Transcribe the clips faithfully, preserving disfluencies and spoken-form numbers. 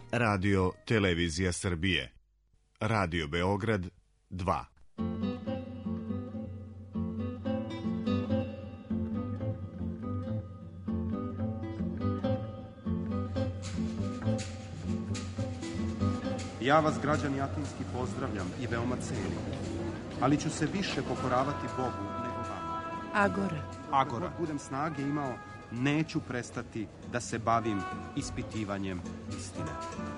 Radio Televizija Srbije. Radio Beograd dva. Ja vas, građani Atinski, pozdravljam i veoma cenim, ali ću se više pokoravati Bogu nego vama. Agora. Agora. Dok budem snage imao, neću prestati da se bavim ispitivanjem istine.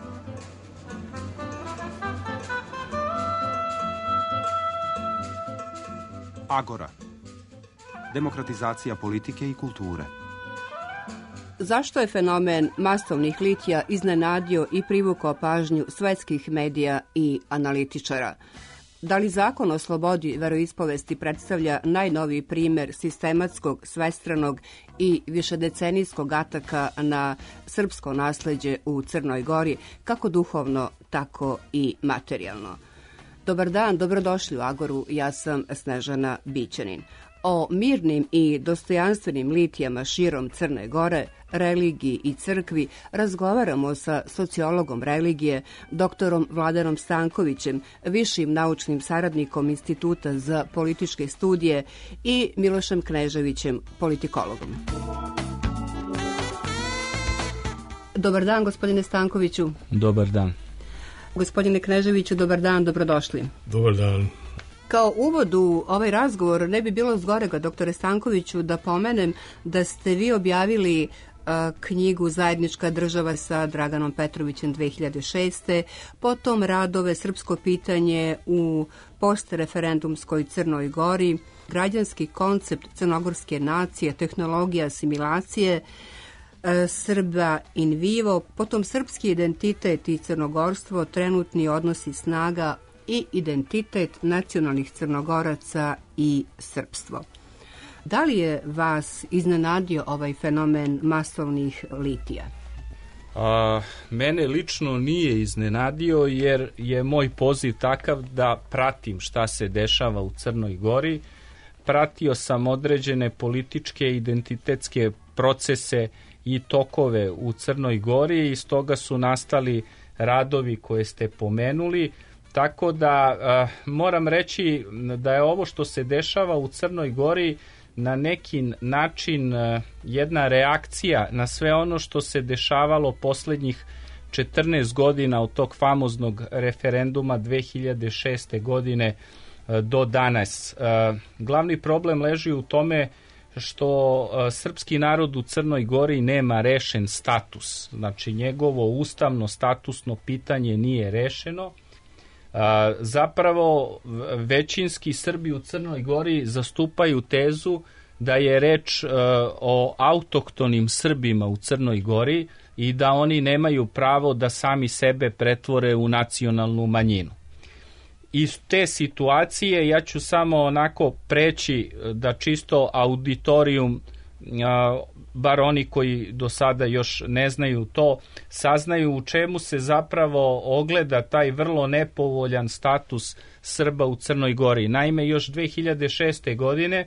Agora. Demokratizacija politike i kulture. Zašto je fenomen masovnih litija iznenadio i privukao pažnju svetskih medija i analitičara? Da li zakon o slobodi veroispovesti predstavlja najnoviji primer sistematskog, svestranog i višedecenijskog ataka na srpsko nasleđe u Crnoj Gori, kako duhovno, tako i materijalno? Dobar dan, dobrodošli u Agoru, ja sam Snežana Bićanin. O mirnim i dostojanstvenim litijama širom Crne Gore, religiji i crkvi razgovaramo sa sociologom religije, doktorom Vladanom Stankovićem, višim naučnim saradnikom Instituta za političke studije i Milošem Kneževićem, politikologom. Dobar dan, gospodine Stankoviću. Dobar dan. Gospodine Kneževiću, dobar dan, dobrodošli. Dobar dan. Kao uvod u ovaj razgovor ne bi bilo zgorega, doktore Stankoviću, da pomenem da ste vi objavili uh, knjigu Zajednička država sa Draganom Petrovićem dve hiljade šeste, potom radove Srpsko pitanje u postreferendumskoj Crnoj Gori, građanski koncept crnogorske nacije, tehnologija asimilacije, uh, Srba in vivo, potom srpski identitet i crnogorstvo, trenutni odnosi snaga i identitet nacionalnih Crnogoraca i srpstvo. Da li je vas iznenadio ovaj fenomen masovnih litija? A, mene lično nije iznenadio, jer je moj poziv takav da pratim šta se dešava u Crnoj Gori. Pratio sam određene političke identitetske procese i tokove u Crnoj Gori i stoga su nastali radovi koje ste pomenuli. Tako da uh, moram reći da je ovo što se dešava u Crnoj Gori na neki način uh, jedna reakcija na sve ono što se dešavalo poslednjih četrnaest godina od tog famoznog referenduma dve hiljade šeste. godine uh, do danas. Uh, glavni problem leži u tome što uh, srpski narod u Crnoj Gori nema rešen status. Znači, njegovo ustavno statusno pitanje nije rešeno. A, zapravo većinski Srbi u Crnoj Gori zastupaju tezu da je reč a, o autohtonim Srbima u Crnoj Gori i da oni nemaju pravo da sami sebe pretvore u nacionalnu manjinu. Iz te situacije ja ću samo onako preći da čisto auditorijum, a, bar oni koji do sada još ne znaju to, saznaju u čemu se zapravo ogleda taj vrlo nepovoljan status Srba u Crnoj Gori. Naime, još dve hiljade šeste. godine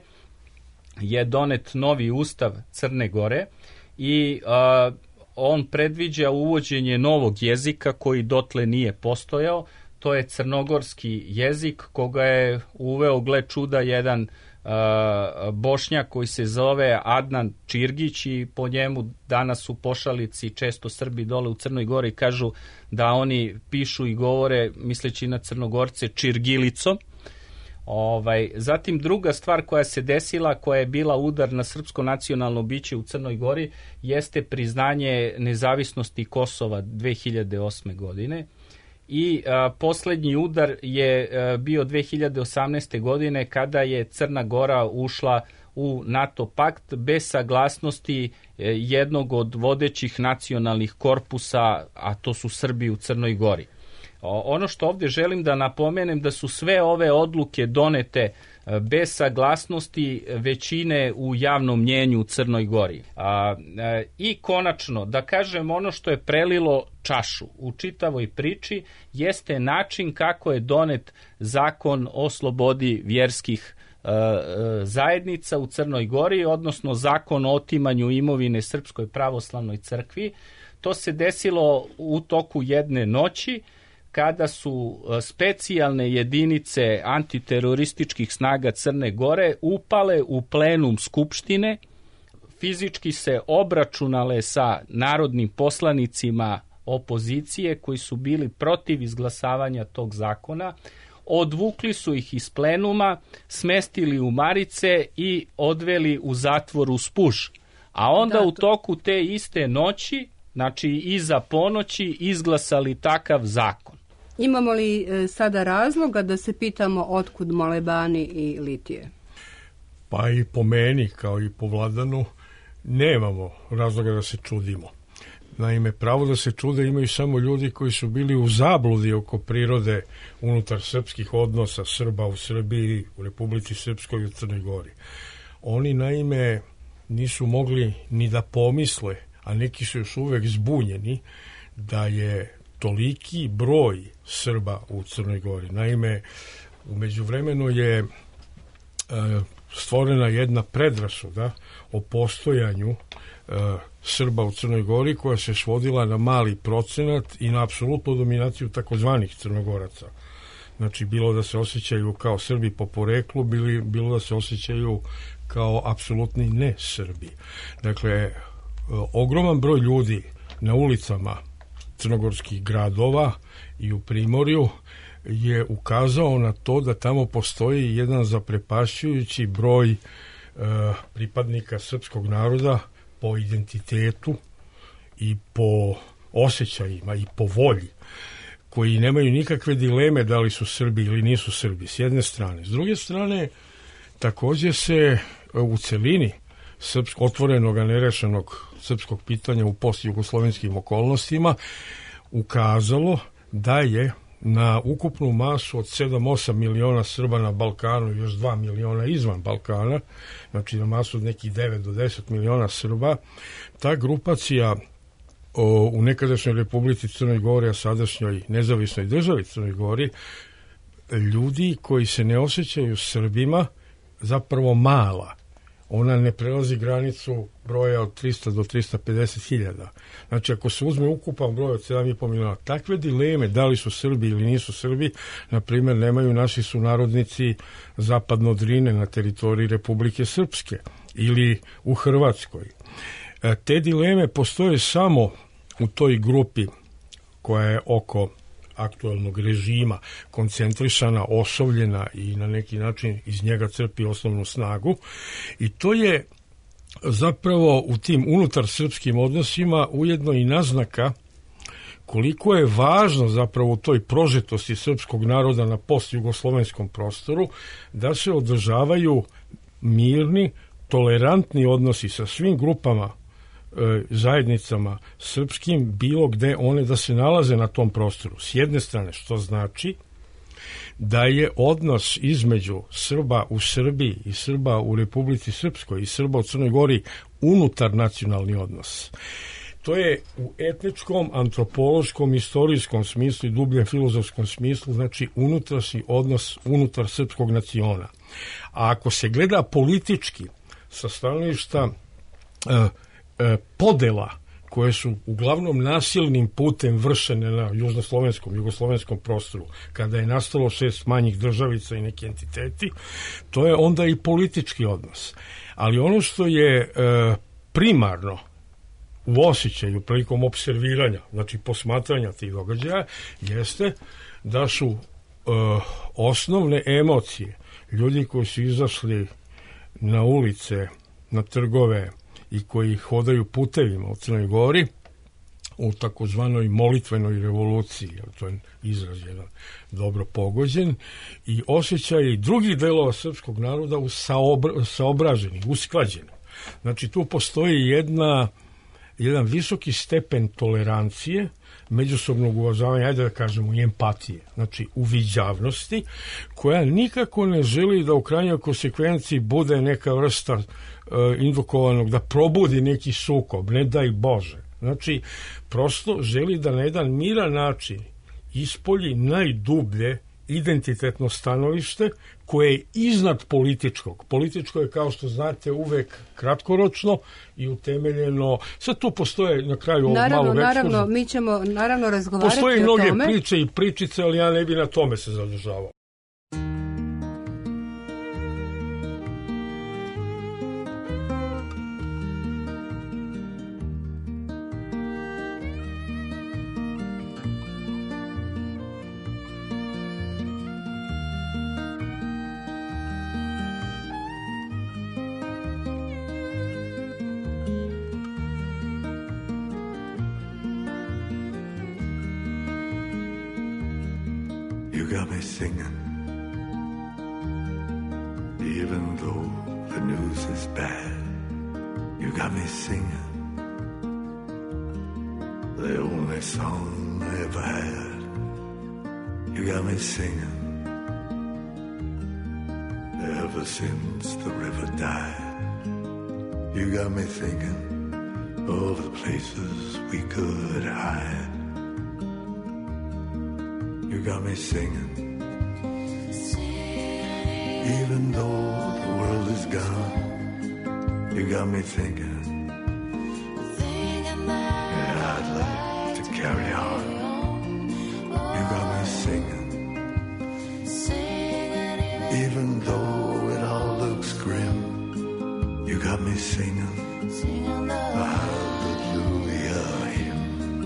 je donet novi ustav Crne Gore i a, on predviđa uvođenje novog jezika koji dotle nije postojao. To je crnogorski jezik koga je uveo, gle čuda, jedan Uh, Bošnjak koji se zove Adnan Čirgić i po njemu danas u pošalici često Srbi dole u Crnoj Gori kažu da oni pišu i govore, misleći na Crnogorce, čirgilicom. Ovaj, zatim druga stvar koja se desila, koja je bila udar na srpsko nacionalno biće u Crnoj Gori, jeste priznanje nezavisnosti Kosova dve hiljade osme. godine. I a, poslednji udar je a, bio dve hiljade osamnaeste. godine kada je Crna Gora ušla u NATO pakt bez saglasnosti e, jednog od vodećih nacionalnih korpusa, a to su Srbi u Crnoj Gori. O, ono što ovdje želim da napomenem da su sve ove odluke donete a, bez saglasnosti većine u javnom mnjenju u Crnoj Gori. A, a, I konačno, da kažem, ono što je prelilo čašu u čitavoj priči jeste način kako je donet zakon o slobodi vjerskih e, zajednica u Crnoj Gori, odnosno zakon o otimanju imovine Srpskoj pravoslavnoj crkvi. to se desilo u toku jedne noći, kada su specijalne jedinice antiterorističkih snaga Crne Gore upale u plenum Skupštine, fizički se obračunale sa narodnim poslanicima opozicije koji su bili protiv izglasavanja tog zakona, odvukli su ih iz plenuma, smestili u marice i odveli u zatvor u Spuž. A onda da, to... u toku te iste noći, znači iza ponoći, izglasali takav zakon. Imamo li sada razloga da se pitamo otkud molebani i litije? Pa i po meni, kao i po Vladanu, nemamo razloga da se čudimo. Naime, pravo da se čude imaju samo ljudi koji su bili u zabludi oko prirode unutar srpskih odnosa Srba u Srbiji, u Republici Srpskoj i u Crnoj Gori. Oni, naime, nisu mogli ni da pomisle, a neki su još uvek zbunjeni, da je toliki broj Srba u Crnoj Gori. Naime, u međuvremenu je e, stvorena jedna predrasuda o postojanju e, Srba u Crnoj Gori koja se svodila na mali procenat i na apsolutnu dominaciju takozvanih Crnogoraca. Znači, bilo da se osjećaju kao Srbi po poreklu, bili, bilo da se osjećaju kao apsolutni ne Srbi. Dakle, e, ogroman broj ljudi na ulicama crnogorskih gradova i u Primorju je ukazao na to da tamo postoji jedan zaprepašćujući broj e, pripadnika srpskog naroda po identitetu i po osjećajima i po volji, koji nemaju nikakve dileme da li su Srbi ili nisu Srbi, s jedne strane. S druge strane, također se u celini srpsko, otvorenog, a nerešenog srpskog pitanja u postjugoslovenskim okolnostima ukazalo da je na ukupnu masu od sedam do osam miliona Srba na Balkanu i još dva miliona izvan Balkana, znači na masu od nekih devet do deset miliona Srba, ta grupacija o, u nekadašnjoj Republici Crnoj Gori, a sadašnjoj nezavisnoj državi Crnoj Gori, ljudi koji se ne osjećaju Srbima, zapravo mala. Ona ne prelazi granicu broja od trista do trista pedeset hiljada. Znači, ako se uzme ukupan broj od sedam i po miliona, takve dileme, da li su Srbi ili nisu Srbi, na primjer, nemaju naši sunarodnici zapadno od Drine na teritoriji Republike Srpske ili u Hrvatskoj. Te dileme postoje samo u toj grupi koja je oko aktualnog režima koncentrišana, osovljena i na neki način iz njega crpi osnovnu snagu, i to je zapravo u tim unutar srpskim odnosima ujedno i naznaka koliko je važno zapravo u toj prožetosti srpskog naroda na postjugoslovenskom prostoru da se održavaju mirni, tolerantni odnosi sa svim grupama, zajednicama srpskim, bilo gde one da se nalaze na tom prostoru. S jedne strane, što znači da je odnos između Srba u Srbiji i Srba u Republici Srpskoj i Srba u Crnoj Gori unutar nacionalni odnos. To je u etničkom, antropološkom, istorijskom smislu i dubljem filozofskom smislu, znači unutrašnji odnos unutar srpskog naciona. A ako se gleda politički sa stanovišta uh, podela koje su uglavnom nasilnim putem vršene na južnoslovenskom, jugoslovenskom prostoru, kada je nastalo šest manjih državica i neki entiteti, to je onda i politički odnos. Ali ono što je e, primarno u osjećaju prilikom observiranja, znači posmatranja tih događaja, jeste da su e, osnovne emocije ljudi koji su izašli na ulice, na trgove i koji hodaju putevima u Crnoj Gori u takozvanoj molitvenoj revoluciji, to je izraz jedan dobro pogođen, i osjećaj drugih delova srpskog naroda saobra, saobraženi, usklađeni. Znači, tu postoji jedna, jedan visoki stepen tolerancije, međusobnog uvažavanja, ajde da kažemo, i empatije, znači uviđavnosti, koja nikako ne želi da u krajnjoj konsekvenciji bude neka vrsta indukovanog da probudi neki sukob, ne daj Bože. Znači, prosto želi da na jedan miran način ispolji najdublje identitetno stanovište koje je iznad političkog. Političko je, kao što znate, uvek kratkoročno i utemeljeno. Sad tu postoje na kraju ovog naravno, malog ekskurza. Naravno, mi ćemo naravno razgovarati postoje o tome. Postoje mnoge priče i pričice, ali ja ne bi na tome se zadržavao. You got me singing, even though the news is bad. You got me singing, the only song I ever had. You got me singing, ever since the river died. You got me thinking of the places we could hide. You got me singing, even though the world is gone. You got me thinking, yeah, I'd like to carry on. You got me singing, even though it all looks grim. You got me singing a hallelujah hymn.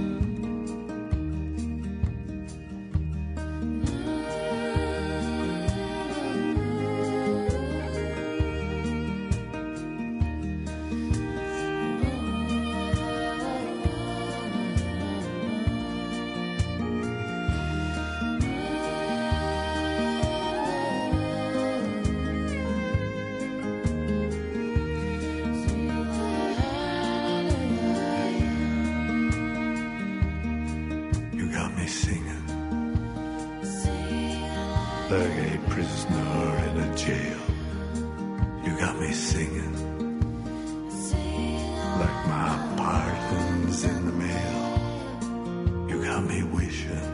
Like a prisoner in a jail. You got me singing, like my pardon's in the mail. You got me wishing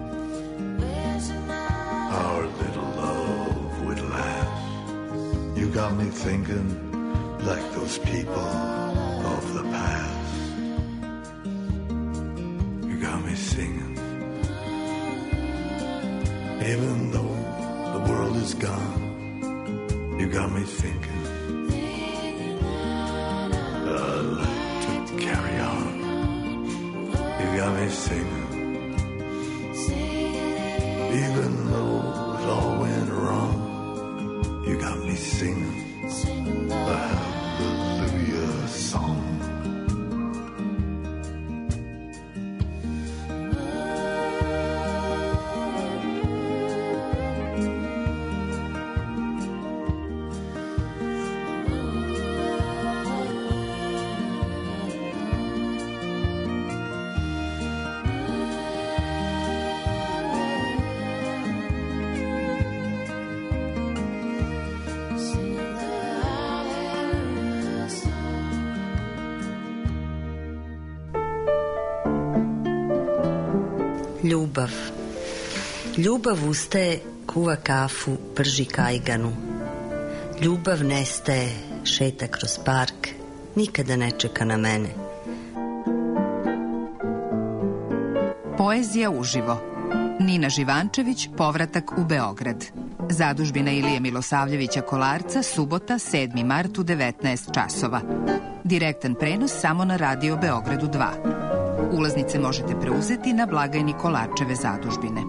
our little love would last. You got me thinking like those people of the past. You got me singing, even though the world is gone. You got me thinking, I'd like to carry on. You got me singing, even though it all went wrong. You got me singing a hallelujah song. Ljubav. Ljubav ustaje, kuva kafu, prži kajganu. Ljubav nestaje, šeta kroz park, nikada ne čeka na mene. Poezija uživo. Nina Živančević, Povratak u Beograd. Zadužbina Ilije Milosavljevića Kolarca, subota, sedmi mart u devetnaest časova. Direktan prenos samo na Radio Beogradu dva. Ulaznice možete preuzeti na blagajni Kolarčeve zadužbine.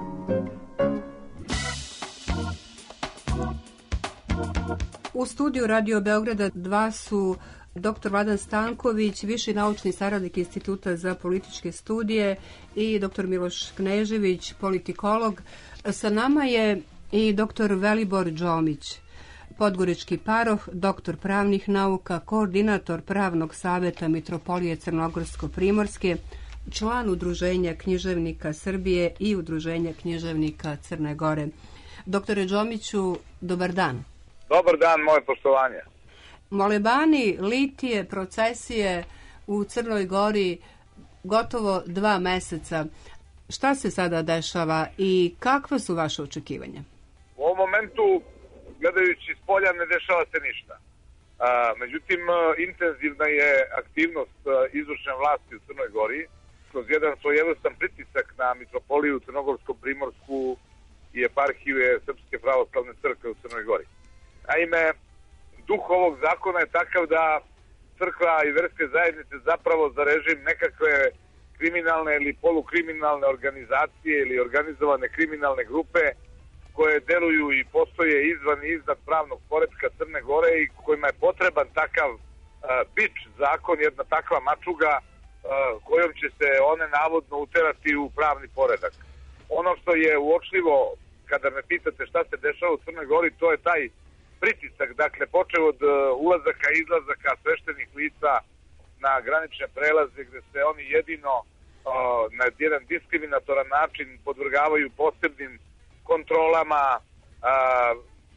U studiju Radio Beograda dva su doktor Vladan Stanković, viši naučni saradnik Instituta za političke studije, i doktor Miloš Knežević, politikolog. Sa nama je i doktor Velibor Đomić, podgorički paroh, doktor pravnih nauka, koordinator Pravnog saveta Mitropolije Crnogorsko-Primorske, član Udruženja književnika Srbije i Udruženja književnika Crne Gore. Doktore Đomiću, dobar dan. Dobar dan, moje poštovanje. Molebani, litije, procesije u Crnoj Gori gotovo dva meseca. Šta se sada dešava i kakva su vaše očekivanja? U ovom momentu, gledajući s polja, ne dešava se ništa. A, međutim, intenzivna je aktivnost izvršne vlasti u Crnoj Gori kroz jedan svojevrstan pritisak na mitropoliju Crnogorsko-Primorsku i eparhije Srpske pravoslavne crkve u Crnoj Gori. Naime, duh ovog zakona je takav da crkva i verske zajednice zapravo za režim nekakve kriminalne ili polukriminalne organizacije ili organizovane kriminalne grupe koje deluju i postoje izvan i iznad pravnog poretka Crne Gore i kojima je potreban takav uh, bič zakon, jedna takva mačuga uh, kojom će se one navodno uterati u pravni poredak. Ono što je uočljivo kada me pitate šta se dešava u Crnoj Gori, to je taj pritisak, dakle počeo od uh, ulazaka i izlazaka sveštenih lica na granične prelaze gde se oni jedino uh, na jedan diskriminatoran način podvrgavaju posebnim kontrolama. Uh,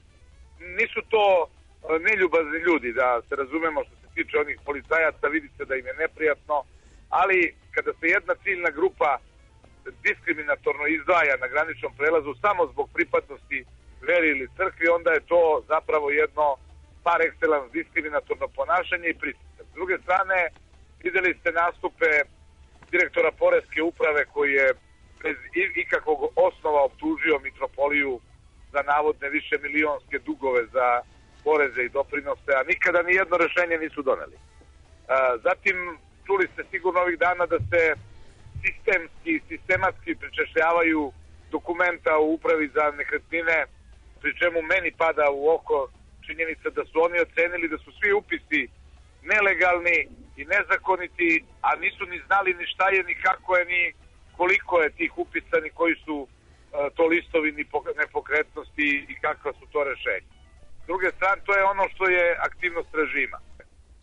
nisu to uh, neljubazni ljudi, da se razumemo što se tiče onih policajaca, vidi se da im je neprijatno, ali kada se jedna ciljna grupa diskriminatorno izdvaja na graničnom prelazu samo zbog pripadnosti veri ili crkvi, onda je to zapravo jedno par excellence diskriminatorno ponašanje i pritisak. S druge strane, videli ste nastupe direktora Poreske uprave koji je bez ikakvog osnova optužio mitropoliju za navodne više milionske dugove za poreze i doprinose, a nikada ni jedno rešenje nisu doneli. Zatim, čuli ste sigurno ovih dana da se sistemski, sistematski pričešljavaju dokumenta u upravi za nekretnine, pri čemu meni pada u oko činjenica da su oni ocenili da su svi upisi nelegalni i nezakoniti, a nisu ni znali ni šta je, ni kako je, ni koliko je tih upisa, ni koji su uh, to listovi ni nepokretnosti i kakva su to rešenja. S druge strane, to je ono što je aktivnost režima. Uh,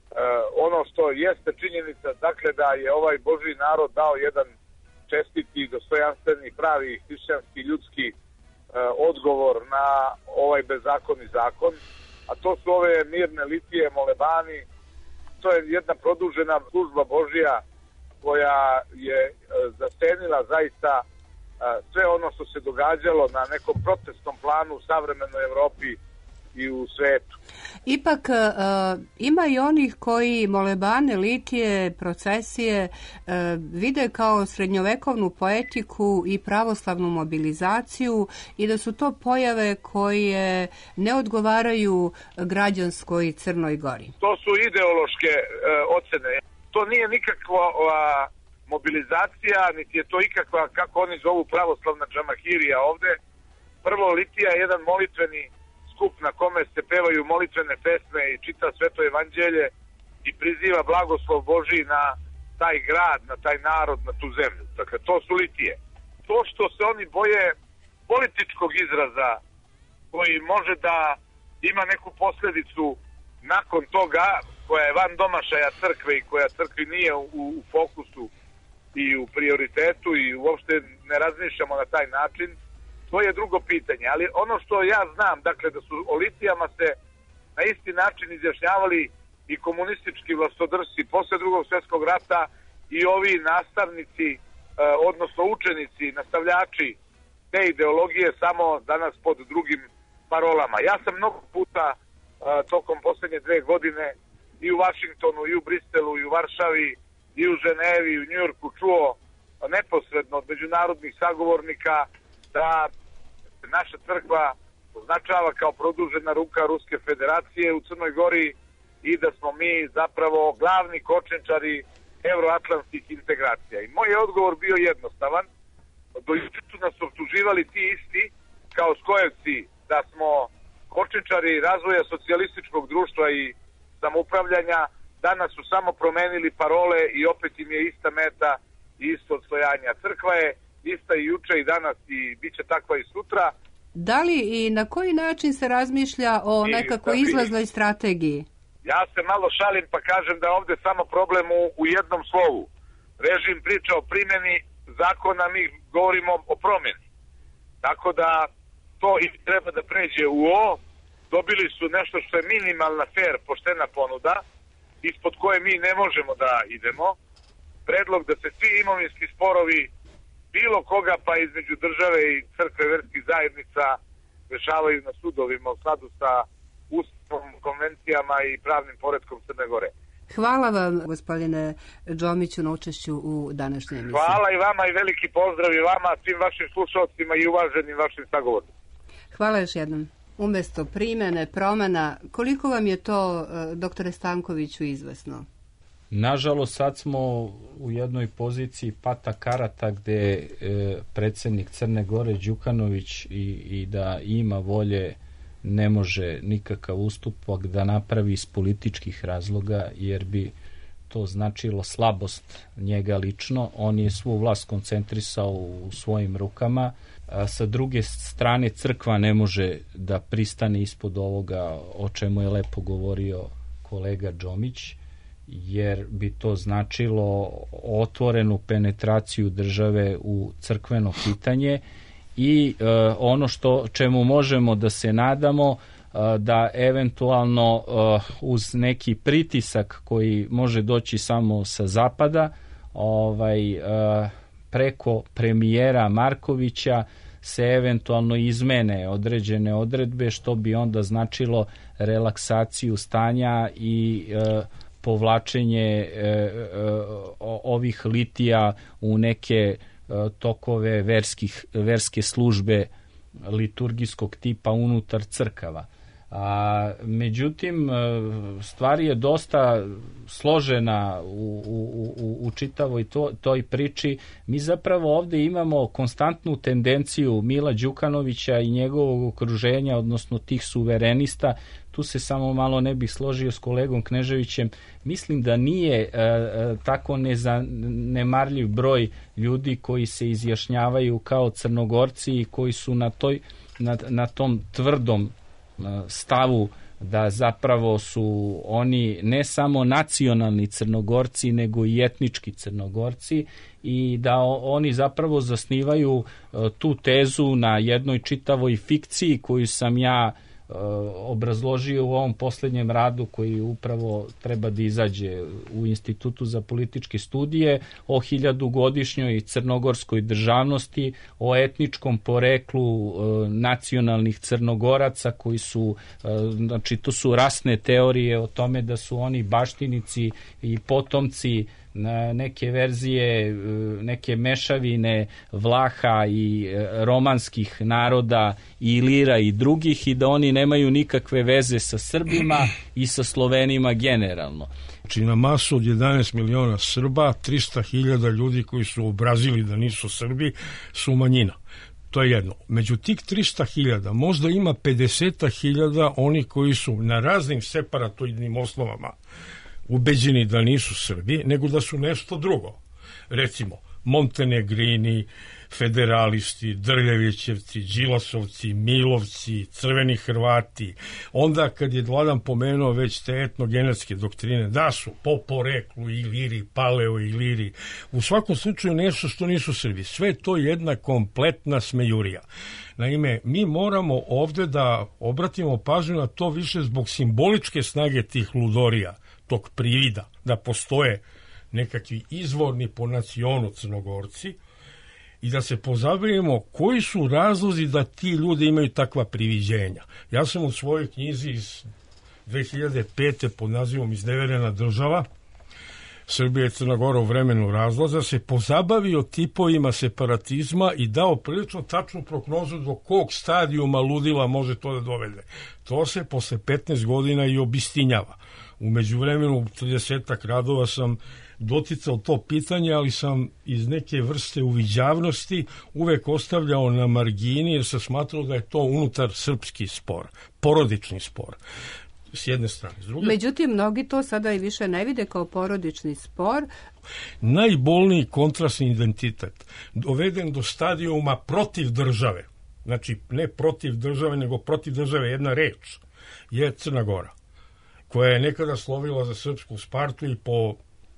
ono što jeste činjenica, dakle, da je ovaj Božji narod dao jedan čestiti, dostojanstveni, pravi, hrišćanski, ljudski odgovor na ovaj bezakonni zakon, a to su ove mirne litije, molebani. To je jedna produžena služba Božja koja je zasenila zaista sve ono što se događalo na nekom protestnom planu u savremenoj Evropi i u svetu. Ipak uh, ima i onih koji molebane, litije, procesije uh, vide kao srednjovekovnu poetiku i pravoslavnu mobilizaciju i da su to pojave koje ne odgovaraju građanskoj Crnoj Gori. To su ideološke uh, ocene. To nije nikakva uh, mobilizacija, niti je to ikakva, kako oni zovu, pravoslavna džamahirija ovde. Prvo, litija je jedan molitveni skup na kome se pevaju molitvene pesme i čita Sveto evanđelje i priziva blagoslov Božji na taj grad, na taj narod, na tu zemlju. Dakle, to su litije. To što se oni boje političkog izraza koji može da ima neku posledicu nakon toga, koja je van domašaja crkve i koja crkvi nije u, u fokusu i u prioritetu i uopšte ne razmišljamo na taj način, to je drugo pitanje. Ali ono što ja znam, dakle, da su o litijama se na isti način izjašnjavali i komunistički vlastodršci posle drugog svjetskog rata i ovi nastavnici, eh, odnosno učenici, nastavljači te ideologije, samo danas pod drugim parolama. Ja sam mnogo puta eh, tokom posljednje dve godine i u Vašingtonu, i u Bristelu, i u Varšavi, i u Ženevi, i u Njujorku čuo neposredno od međunarodnih sagovornika da naša crkva označava kao produžena ruka Ruske federacije u Crnoj Gori i da smo mi zapravo glavni kočničari evroatlantskih integracija. I moj je odgovor bio jednostavan. Do juče su nas optuživali ti isti kao skojevci da smo kočničari razvoja socijalističkog društva i samoupravljanja. Danas su samo promenili parole i opet im je ista meta i isto odstojanja. Crkva je ista i juče i danas i bit će takva i sutra. Da li i na koji način se razmišlja o nekakvoj izlaznoj strategiji? Ja se malo šalim pa kažem da ovde samo problem u, u jednom slovu. Režim priča o primjeni zakona, mi govorimo o promjeni. Tako da to i treba da pređe u O. Dobili su nešto što je minimalna, fair, poštena ponuda, ispod koje mi ne možemo da idemo. Predlog da se svi imovinski sporovi bilo koga, pa između države i crkve verskih zajednica rešavaju na sudovima u skladu sa Ustavom, konvencijama i pravnim poretkom Crne Gore. Hvala vam, gospodine Džomiću, na učešću u današnjoj emisiji. Hvala i vama i veliki pozdrav i vama, svim vašim slušalcima i uvaženim vašim sagovornicima. Hvala još jednom. Umjesto primjene, promjena, koliko vam je to, doktore Stankoviću, izvesno? Nažalost, sad smo u jednoj poziciji pata karata gde e, predsjednik Crne Gore Đukanović i, i da ima volje ne može nikakav ustupak da napravi iz političkih razloga, jer bi to značilo slabost njega lično. On je svu vlast koncentrisao u svojim rukama. A sa druge strane, crkva ne može da pristane ispod ovoga o čemu je lepo govorio kolega Džomić, jer bi to značilo otvorenu penetraciju države u crkveno pitanje i e, ono što čemu možemo da se nadamo, e, da eventualno e, uz neki pritisak koji može doći samo sa zapada, ovaj e, preko premijera Markovića se eventualno izmene određene odredbe, što bi onda značilo relaksaciju stanja i e, povlačenje e, e, ovih litija u neke e, tokove verskih, verske službe liturgijskog tipa unutar crkava. A, međutim, stvar je dosta složena u, u, u, u čitavoj to, toj priči. Mi zapravo ovdje imamo konstantnu tendenciju Mila Đukanovića i njegovog okruženja, odnosno tih suverenista. Tu se samo malo ne bih složio s kolegom Kneževićem. Mislim da nije e, e, tako nezanemarljiv broj ljudi koji se izjašnjavaju kao Crnogorci i koji su na, toj, na, na tom tvrdom stavu da zapravo su oni ne samo nacionalni Crnogorci, nego i etnički Crnogorci, i da oni zapravo zasnivaju tu tezu na jednoj čitavoj fikciji koju sam ja obrazložio u ovom posljednjem radu koji upravo treba da izađe u Institutu za političke studije, o hiljadugodišnjoj crnogorskoj državnosti, o etničkom poreklu e, nacionalnih Crnogoraca koji su, e, znači to su rasne teorije o tome da su oni baštinici i potomci na neke verzije, neke mešavine Vlaha i romanskih naroda i Ilira i drugih, i da oni nemaju nikakve veze sa Srbima i sa Slovenima generalno. Znači na masu od jedanaest miliona Srba, trista hiljada ljudi koji su obrazili da nisu Srbi su manjina. To je jedno. Među tih trista hiljada možda ima pedeset hiljada oni koji su na raznim separatoidnim osnovama ubeđeni da nisu Srbi, nego da su nešto drugo. Recimo, Montenegrini, federalisti, Drljevićevci, Đilasovci, Milovci, crveni Hrvati. Onda kad je Vladan pomenuo već te etnogenetske doktrine, da su po poreklu Iliri, Paleo Iliri, u svakom slučaju nešto što nisu Srbi. Sve to je jedna kompletna smejurija. Naime, mi moramo ovde da obratimo pažnju na to više zbog simboličke snage tih ludorija, tog privida, da postoje nekakvi izvorni po nacionu Crnogorci i da se pozabavimo koji su razlozi da ti ljudi imaju takva priviđenja. Ja sam u svojoj knjizi iz dve hiljade pete pod nazivom Izneverena država, Srbija i Crna Gora u vremenu razlaza, se pozabavio tipovima separatizma i dao prilično tačnu prognozu do kog stadijuma ludila može to da dovede. To se posle petnaest godina i obistinjava. U međuvremenu u tridesetak radova sam doticao to pitanje, ali sam iz neke vrste uviđavnosti uvek ostavljao na margini, jer sam smatrao da je to unutar srpski spor, porodični spor. S jedne strane. S druge... Međutim, mnogi to sada i više ne vide kao porodični spor. Najbolniji kontrastni identitet doveden do stadijuma protiv države, znači ne protiv države, nego protiv države, jedna reč, je Crna Gora, koja je nekada slovila za srpsku Spartu i po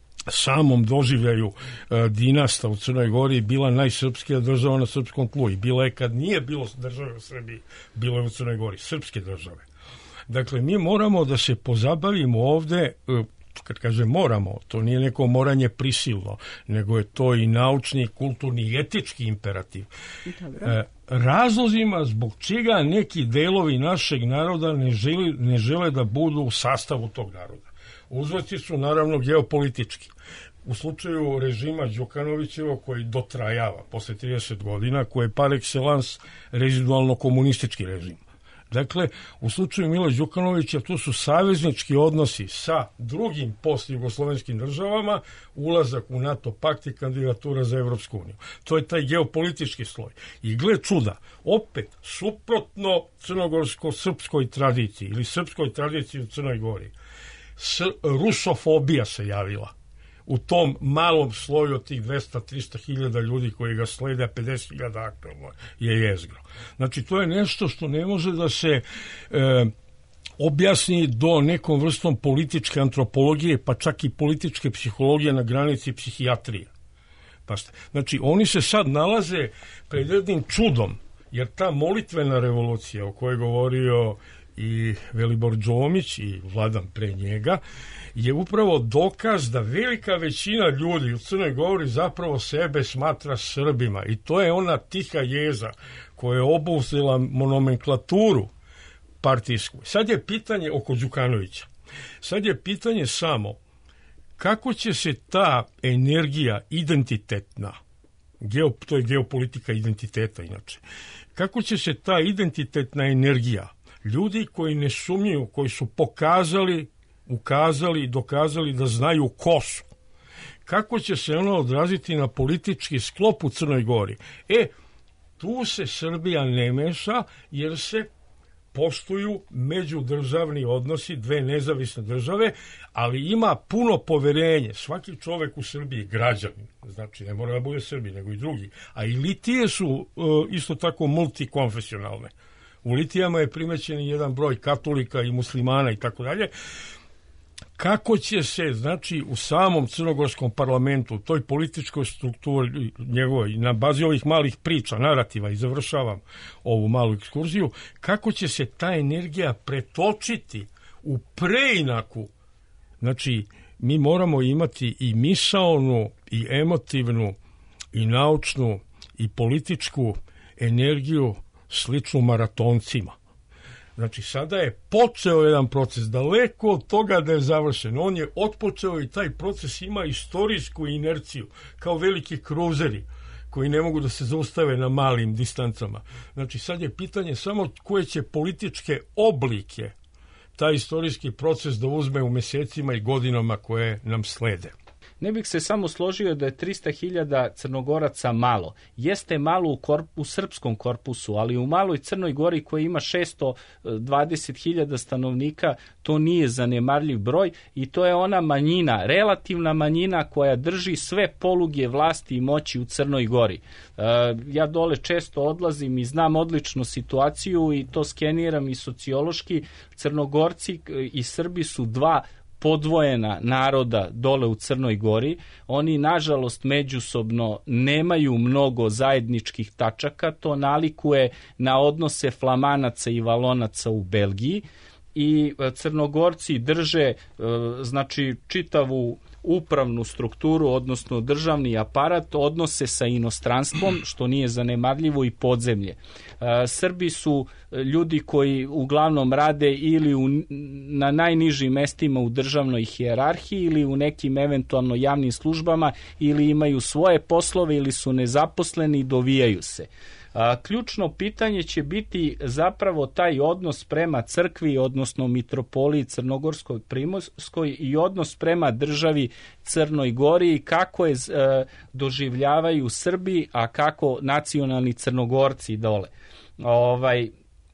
samom doživljaju e, dinasta u Crnoj Gori bila najsrpskija država na srpskom tlu, i bila je kad nije bilo države u Srbiji, bilo je u Crnoj Gori, srpske države. Dakle, mi moramo da se pozabavimo ovde e, kad kaže moramo, to nije neko moranje prisilno, nego je to i naučni, kulturni i etički imperativ. E, razlozima zbog čega neki delovi našeg naroda ne žele, ne žele da budu u sastavu tog naroda. Uzroci su naravno geopolitički. U slučaju režima Đukanovićevo koji dotrajava posle trideset godina, koji je par excellence rezidualno komunistički režim. Dakle, u slučaju Mila Đukanovića to su saveznički odnosi sa drugim post-jugoslovenskim državama, ulazak u NATO pakt i kandidatura za Evropsku uniju. To je taj geopolitički sloj. I gle čuda, opet, suprotno crnogorsko-srpskoj tradiciji ili srpskoj tradiciji u Crnoj Gori, s, rusofobija se javila u tom malom sloju od tih dvesta do trista hiljada ljudi koji ga slede, a pedeset hiljada aktualno je jezgro. Znači, to je nešto što ne može da se e, objasni do nekom vrstom političke antropologije, pa čak i političke psihologije na granici psihijatrije. Znači, oni se sad nalaze pred jednim čudom, jer ta molitvena revolucija o kojoj je govorio i Velibor Đomić i Vladan pre njega, je upravo dokaz da velika većina ljudi u Crnoj Gori zapravo sebe smatra Srbima. I to je ona tiha jeza koja je obuzela nomenklaturu partijsku. Sad je pitanje oko Đukanovića. Sad je pitanje samo kako će se ta energija identitetna, geo, to je geopolitika identiteta inače, kako će se ta identitetna energija ljudi koji ne sumnjuju, koji su pokazali, ukazali i dokazali da znaju ko su, kako će se ono odraziti na politički sklop u Crnoj Gori? E, tu se Srbija ne meša jer se poštuju međudržavni odnosi dve nezavisne države, ali ima puno poverenje. Svaki čovek u Srbiji, građanin, znači ne mora da bude Srbi, nego i drugi, a i litije su uh, isto tako multikonfesionalne. U litijama je primećen jedan broj katolika i muslimana i tako dalje. Kako će se, znači, u samom crnogorskom parlamentu, toj političkoj strukturi njegovoj, na bazi ovih malih priča, narativa, i završavam ovu malu ekskurziju, kako će se ta energija pretočiti u preinaku? Znači, mi moramo imati i misaonu, i emotivnu, i naučnu, i političku energiju sličnu maratoncima. Znači, sada je počeo jedan proces, daleko od toga da je završen. On je otpočeo i taj proces ima istorijsku inerciju, kao veliki kruzeri koji ne mogu da se zaustave na malim distancama. Znači, sad je pitanje samo koje će političke oblike taj istorijski proces da uzme u mesecima i godinama koje nam slede. Ne bih se samo složio da je trista hiljada Crnogoraca malo. Jeste malo u, korp, u srpskom korpusu, ali u maloj Crnoj Gori koja ima šesto dvadeset hiljada stanovnika, to nije zanemarljiv broj i to je ona manjina, relativna manjina koja drži sve poluge vlasti i moći u Crnoj Gori. E, ja dole često odlazim i znam odlično situaciju i to skeniram i sociološki. Crnogorci i Srbi su dva podvojena naroda dole u Crnoj Gori. Oni, nažalost, međusobno nemaju mnogo zajedničkih tačaka. To nalikuje na odnose Flamanaca i Valonaca u Belgiji. I Crnogorci drže, znači, čitavu upravnu strukturu, odnosno državni aparat, odnose sa inostranstvom, što nije zanemarljivo, i podzemlje. Srbi su ljudi koji uglavnom rade ili u, na najnižim mestima u državnoj hijerarhiji ili u nekim eventualno javnim službama, ili imaju svoje poslove ili su nezaposleni i dovijaju se. A, ključno pitanje će biti zapravo taj odnos prema crkvi, odnosno mitropoliji Crnogorskoj Primorskoj, i odnos prema državi Crnoj Gori, kako je e, doživljavaju Srbi, a kako nacionalni Crnogorci dole. Ovaj,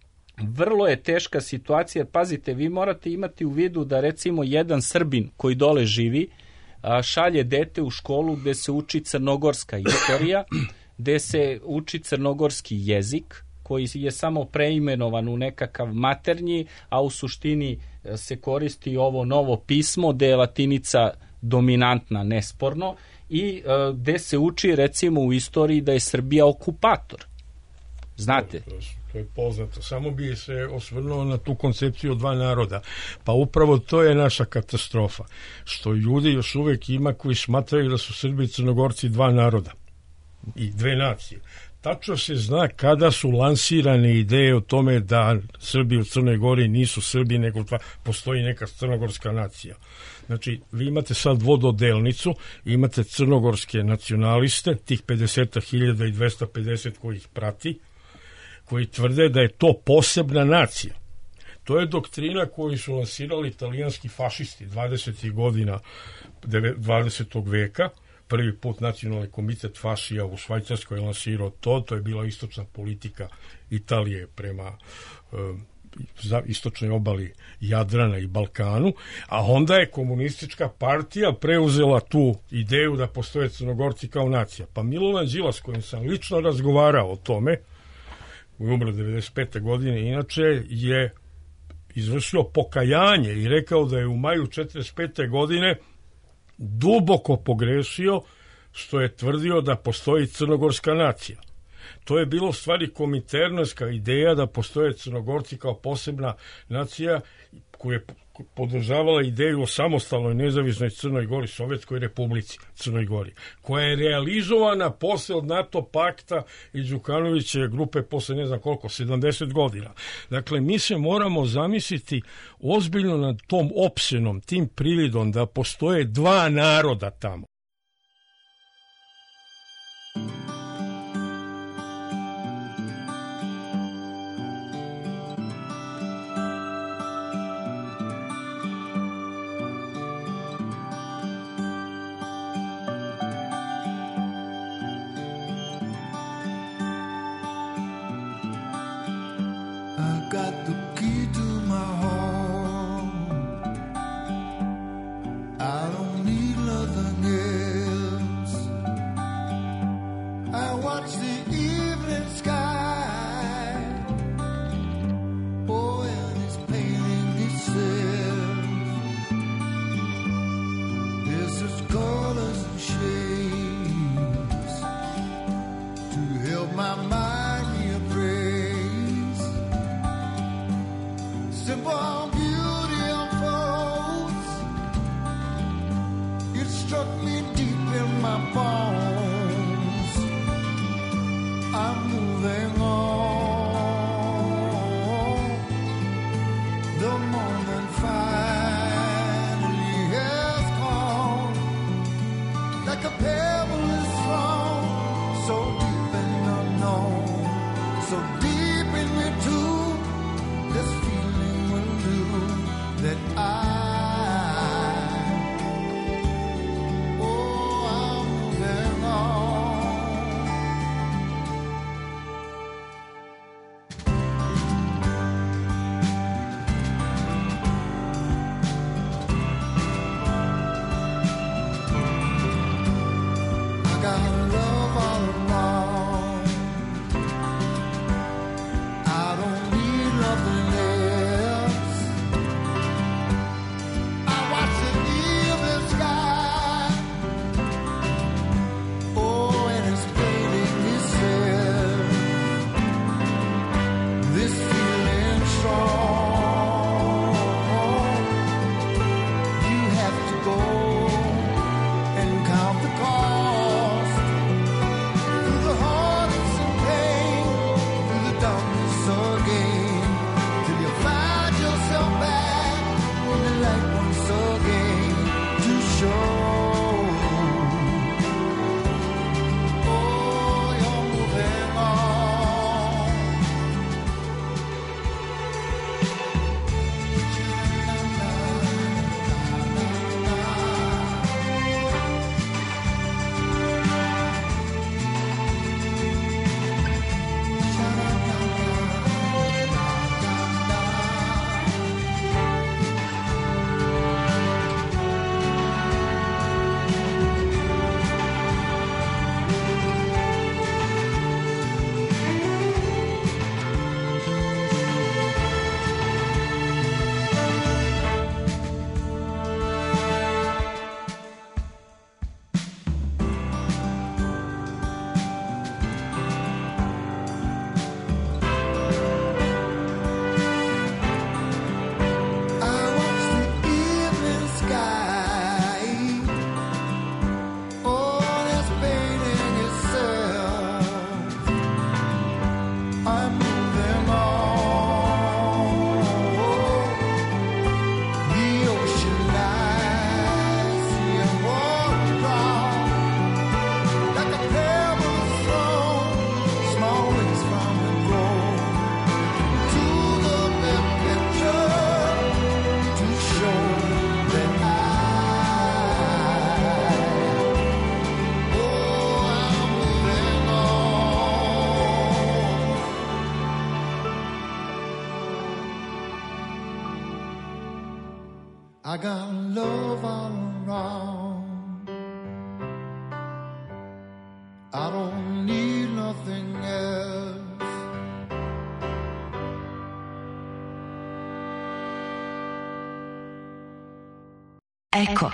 vrlo je teška situacija, jer pazite, vi morate imati u vidu da recimo jedan Srbin koji dole živi a, šalje dete u školu gde se uči crnogorska istorija, gde se uči crnogorski jezik, koji je samo preimenovan u nekakav maternji, a u suštini se koristi ovo novo pismo, gde je latinica dominantna, nesporno, i uh, gde se uči recimo u istoriji da je Srbija okupator. Znate? to je poznato. Samo bi se osvrnuo na tu koncepciju dva naroda. Pa upravo to je naša katastrofa. Što ljudi još uvek ima koji smatraju da su Srbi i Crnogorci dva naroda i dve nacije. Tačno se zna kada su lansirane ideje o tome da Srbi u Crnoj Gori nisu Srbi, nego da postoji neka crnogorska nacija. Znači, vi imate sad vododelnicu, imate crnogorske nacionaliste, tih pedeset hiljada i dvesta pedeset koji ih prati, koji tvrde da je to posebna nacija. To je doktrina koju su lansirali italijanski fašisti dvadesetih godina dvadesetog veka. Prvi put nacionalni komitet fašija u Švajcarskoj je lansirao to, to je bila istočna politika Italije prema um, za istočnoj obali Jadrana i Balkanu, a onda je komunistička partija preuzela tu ideju da postoje Crnogorci kao nacija. Pa Milovan Đilas, kojim sam lično razgovarao o tome, u umro devedeset pete godine, inače je izvršio pokajanje i rekao da je u maju četrdeset pete godine duboko pogrešio što je tvrdio da postoji crnogorska nacija. To je bilo u stvari kominternska ideja da postoje Crnogorci kao posebna nacija koja je podržavala ideju o samostalnoj nezavisnoj Crnoj Gori, Sovjetskoj republici Crnoj Gori, koja je realizovana posle od NATO pakta i Đukanovićeve grupe posle ne znam koliko, sedamdeset godina. Dakle, mi se moramo zamisliti ozbiljno nad tom opsenom, tim prividom da postoje dva naroda tamo. Like a pebble is thrown so deep and unknown. I got love all around. I don't need nothing else. Eko.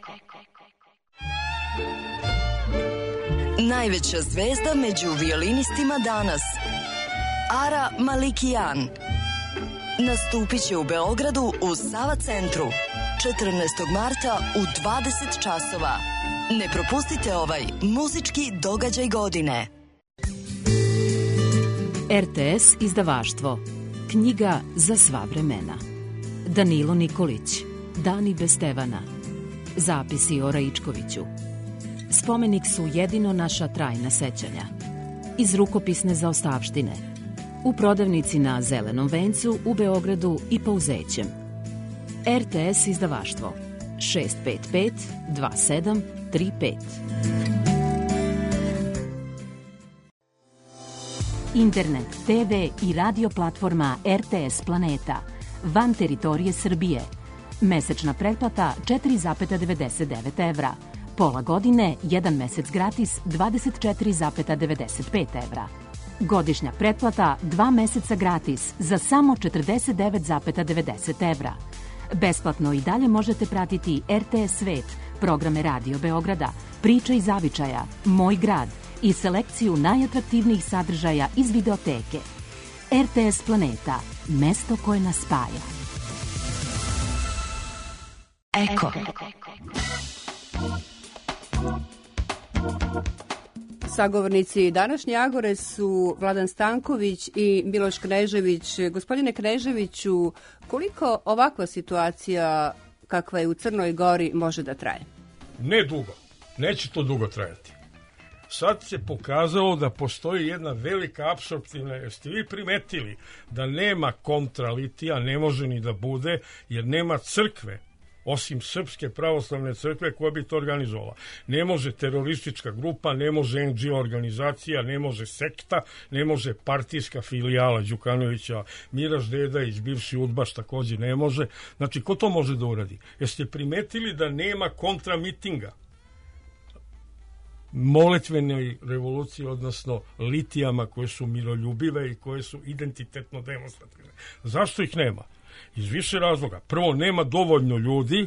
Najveća zvezda među violinistima danas, Ara Malikian, nastupit će u Beogradu u Sava centru četrnaestog marta u dvadeset časova. Ne propustite ovaj muzički događaj godine. R T S izdavaštvo. Knjiga za sva vremena. Danilo Nikolić. Dani bez Stevana. Zapisi o Raičkoviću. Spomenik su jedino naša trajna sećanja. Iz rukopisne zaostavštine. U prodavnici na Zelenom vencu u Beogradu i Pauzećem. R T S izdavaštvo. šest pet pet dva sedam tri pet. Internet, te ve i radio platforma R T S Planeta. Van teritorije Srbije. Mesečna pretplata četiri zarez devedeset devet evra. Pola godine, jedan mesec gratis dvadeset četiri zarez devedeset pet evra. Godišnja pretplata dva meseca gratis za samo četrdeset devet zarez devedeset evra. Besplatno i dalje možete pratiti R T S Svet, programe Radio Beograda, Priče iz zavičaja, Moj grad i selekciju najatraktivnijih sadržaja iz videoteke. R T S Planeta, mesto koje nas spaja. Eko. Sagovornici današnje Agore su Vladan Stanković i Miloš Knežević. Gospodine Kneževiću, koliko ovakva situacija kakva je u Crnoj Gori može da traje? Ne dugo. Neće to dugo trajati. Sad se pokazalo da postoji jedna velika apsorptivna, jeste vi primetili da nema kontralitija, ne može ni da bude, jer nema crkve, osim Srpske pravoslavne crkve koja bi to organizovala. Ne može teroristička grupa, ne može en dži o organizacija, ne može sekta, ne može partijska filijala Đukanovića, Miraš Dedajić, bivši udbaš također ne može. Znači, ko to može da uradi? Jeste primetili da nema kontramitinga? Molitvenoj revoluciji, odnosno litijama koje su miroljubive i koje su identitetno demonstrativne. Zašto ih nema? Iz više razloga. Prvo, nema dovoljno ljudi,